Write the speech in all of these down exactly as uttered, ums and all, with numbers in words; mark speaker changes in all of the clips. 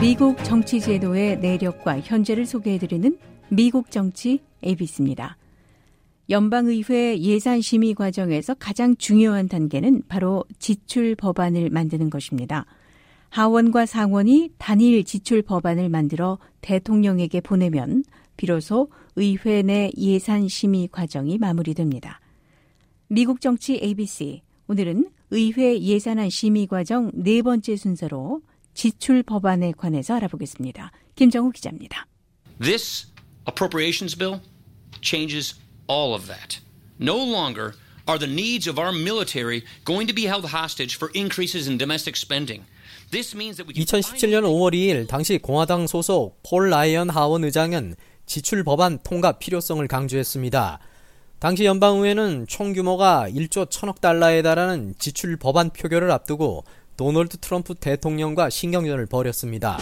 Speaker 1: 미국 정치 제도의 내력과 현재를 소개해드리는 미국 정치 에이비씨입니다. 연방의회 예산심의 과정에서 가장 중요한 단계는 바로 지출 법안을 만드는 것입니다. 하원과 상원이 단일 지출 법안을 만들어 대통령에게 보내면 비로소 의회 내 예산심의 과정이 마무리됩니다. 미국 정치 에이비씨, 오늘은 의회 예산안 심의 과정 네 번째 순서로 지출 법안에 관해서 알아보겠습니다. 김정우 기자입니다.
Speaker 2: This appropriations bill changes all of that. No longer are the needs of our military going to be held hostage for increases in domestic spending. This means that we can
Speaker 3: 이천십칠 년 오월 이일 당시 공화당 소속 폴 라이언 하원 의장은 지출 법안 통과 필요성을 강조했습니다. 당시 연방의회는 총 규모가 일조 천억 달러에 달하는 지출 법안 표결을 앞두고 도널드 트럼프 대통령과 신경전을 벌였습니다.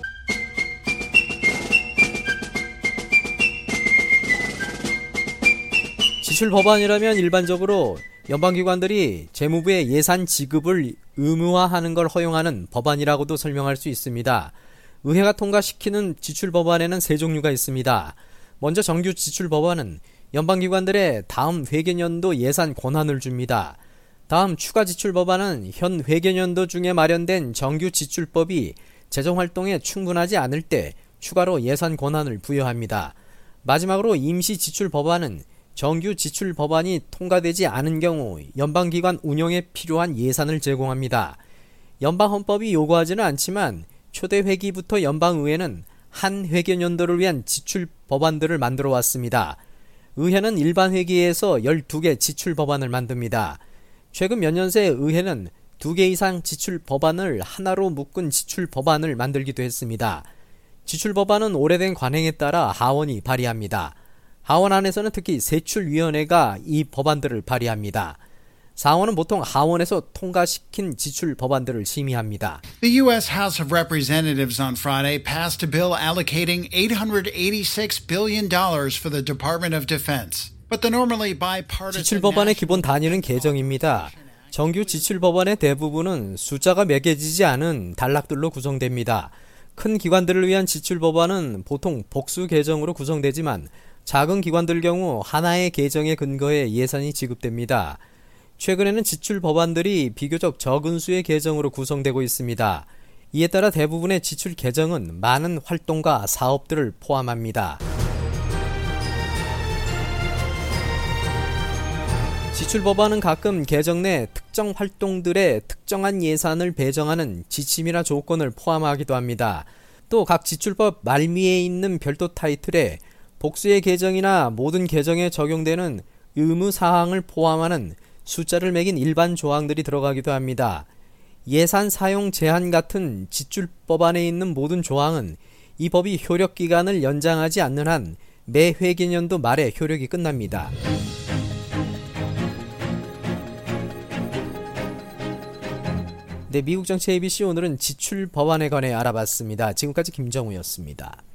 Speaker 3: 지출 법안이라면 일반적으로 연방기관들이 재무부의 예산 지급을 의무화하는 걸 허용하는 법안이라고도 설명할 수 있습니다. 의회가 통과시키는 지출 법안에는 세 종류가 있습니다. 먼저 정규 지출 법안은 연방기관들의 다음 회계년도 예산 권한을 줍니다. 다음 추가 지출 법안은 현 회계년도 중에 마련된 정규 지출법이 재정활동에 충분하지 않을 때 추가로 예산 권한을 부여합니다. 마지막으로 임시 지출 법안은 정규 지출 법안이 통과되지 않은 경우 연방기관 운영에 필요한 예산을 제공합니다. 연방헌법이 요구하지는 않지만 초대 회기부터 연방의회는 한 회계년도를 위한 지출 법안들을 만들어 왔습니다. 의회는 일반 회기에서 열두 개 지출 법안을 만듭니다. 최근 몇 년 새 의회는 두 개 이상 지출 법안을 하나로 묶은 지출 법안을 만들기도 했습니다. 지출 법안은 오래된 관행에 따라 하원이 발의합니다. 하원 안에서는 특히 세출위원회가 이 법안들을 발의합니다. 상원은 보통 하원에서 통과시킨 지출 법안들을 심의합니다.
Speaker 4: The U S House of Representatives on Friday passed a bill allocating eight hundred eighty-six billion dollars for the Department of Defense. But the normally bipartisan
Speaker 3: 지출 법안의 기본 단위는 개정입니다. 정규 지출 법안의 대부분은 숫자가 매겨지지 않은 단락들로 구성됩니다. 큰 기관들을 위한 지출 법안은 보통 복수 개정으로 구성되지만 작은 기관들 경우 하나의 개정에 근거해 예산이 지급됩니다. 최근에는 지출 법안들이 비교적 적은 수의 개정으로 구성되고 있습니다. 이에 따라 대부분의 지출 개정은 많은 활동과 사업들을 포함합니다. 지출 법안은 가끔 개정 내 특정 활동들의 특정한 예산을 배정하는 지침이나 조건을 포함하기도 합니다. 또 각 지출법 말미에 있는 별도 타이틀에 복수의 개정이나 모든 개정에 적용되는 의무 사항을 포함하는 숫자를 매긴 일반 조항들이 들어가기도 합니다. 예산 사용 제한 같은 지출 법안에 있는 모든 조항은 이 법이 효력 기간을 연장하지 않는 한 매 회계년도 말에 효력이 끝납니다. 네, 미국 정치 에이비씨 오늘은 지출 법안에 관해 알아봤습니다. 지금까지 김정우였습니다.